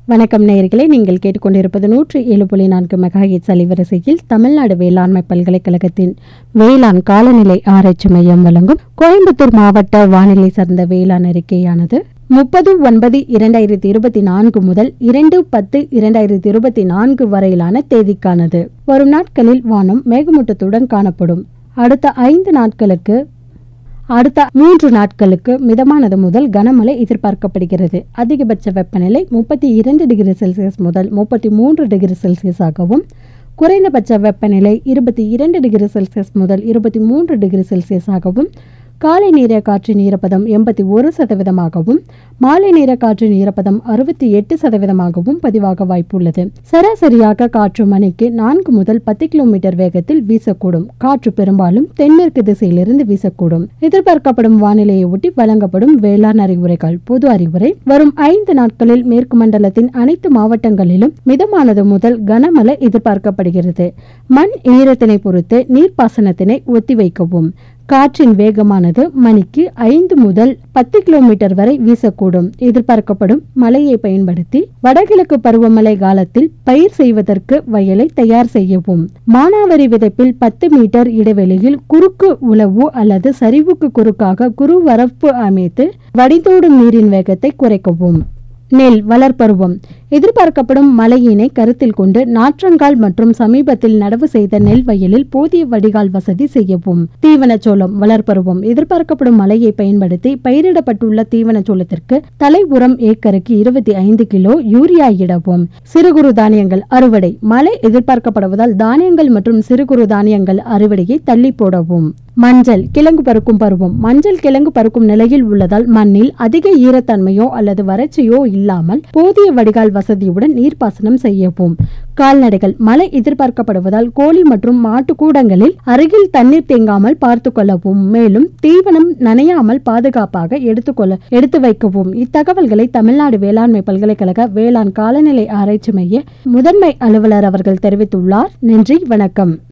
வணக்கம் நேயர்களே, நீங்கள் கேட்டுக்கொண்டிருப்பது 107.4 மெகாஹெர்ட்ஸ் அலைவரிசையில் தமிழ்நாடு வேளாண்மை பல்கலைக்கழகத்தின் வேளாண் காலநிலை ஆராய்ச்சி மையம் வழங்கும் கோயம்புத்தூர் மாவட்ட வானிலை சார்ந்த வேளாண் அறிக்கையானது 30/9/2024 முதல் 2/10/2024 வரையிலான தேதிக்கானது. வரும் நாட்களில் வானம் மேகமூட்டத்துடன் காணப்படும். அடுத்த 3 நாட்களுக்கு மிதமானது முதல் கனமழை எதிர்பார்க்கப்படுகிறது. அதிகபட்ச வெப்பநிலை 32 டிகிரி செல்சியஸ் முதல் 33 டிகிரி செல்சியஸ் ஆகவும், குறைந்தபட்ச வெப்பநிலை 22 டிகிரி செல்சியஸ் முதல் 23 டிகிரி செல்சியஸ் ஆகவும், காலை நேர காற்றின் ஈரப்பதம் 81%ஆகவும், மாலை நேர காற்றின் ஈரப்பதம் 68%ஆகவும் பதிவாக வாய்ப்புள்ளது. சராசரியாக காற்று மணிக்கு 4 முதல் 10 கிலோமீட்டர் வேகத்தில் வீசக்கூடும். காற்று பெரும்பாலும் தென்மேற்கு திசையிலிருந்து வீசக்கூடும். எதிர்பார்க்கப்படும் வானிலையை ஒட்டி வழங்கப்படும் வேளாண் அறிவுரைகள். பொது அறிவுரை: வரும் 5 நாட்களில் மேற்கு மண்டலத்தின் அனைத்து மாவட்டங்களிலும் மிதமானது முதல் கனமழை எதிர்பார்க்கப்படுகிறது. மண் ஈரத்தினை பொறுத்து நீர்ப்பாசனத்தினை ஒத்திவைக்கவும். காற்றின் வேகமானது மணிக்கு 5 முதல் 10 கிலோமீட்டர் வரை வீசக்கூடும். எதிர்பார்க்கப்படும் மழையை பயன்படுத்தி வடகிழக்கு பருவமழை காலத்தில் பயிர் செய்வதற்கு வயலை தயார் செய்யவும். மானாவாரி விதைப்பில் 10 மீட்டர் இடைவெளியில் குறுக்கு உழவு அல்லது சரிவுக்கு குறுக்காக குறுவரப்பு அமைத்து வடிந்தோடும் நீரின் வேகத்தை குறைக்கவும். நெல் வளர்பருவம்: எதிர்பார்க்கப்படும் மழையினை கருத்தில் கொண்டு நாற்றங்கால் மற்றும் சமீபத்தில் நடவு செய்த நெல் வயலில் போதிய வடிகால் வசதி செய்யவும். தீவனச்சோளம் வளர்பருவம்: எதிர்பார்க்கப்படும் மழையை பயன்படுத்தி பயிரிடப்பட்டுள்ள தீவனச்சோளத்திற்கு தலை உரம் ஏக்கருக்கு 25 கிலோ யூரியா இடவும். சிறு குறு தானியங்கள் அறுவடை: மழை எதிர்பார்க்கப்படுவதால் தானியங்கள் மற்றும் சிறு குறு தானியங்கள் அறுவடையை தள்ளி போடவும். மஞ்சள் கிழங்கு பருக்கும் பருவம்: மஞ்சள் கிழங்கு பருக்கும் நிலையில் உள்ளதால் மண்ணில் அதிக ஈரத்தன்மையோ அல்லது வறட்சியோ இல்லாமல் போதிய வடிகால் வசதியுடன் நீர்ப்பாசனம் செய்யவும். கால்நடைகள்: மழை எதிர்பார்க்கப்படுவதால் கோழி மற்றும் மாட்டு கூடங்களில் அருகில் தண்ணீர் தேங்காமல் பார்த்து கொள்ளவும். மேலும் தீவனம் நனையாமல் பாதுகாப்பாக எடுத்து வைக்கவும். இத்தகவல்களை தமிழ்நாடு வேளாண்மை பல்கலைக்கழக வேளாண் காலநிலை ஆராய்ச்சி மைய முதன்மை அலுவலர் அவர்கள் தெரிவித்துள்ளார். நன்றி, வணக்கம்.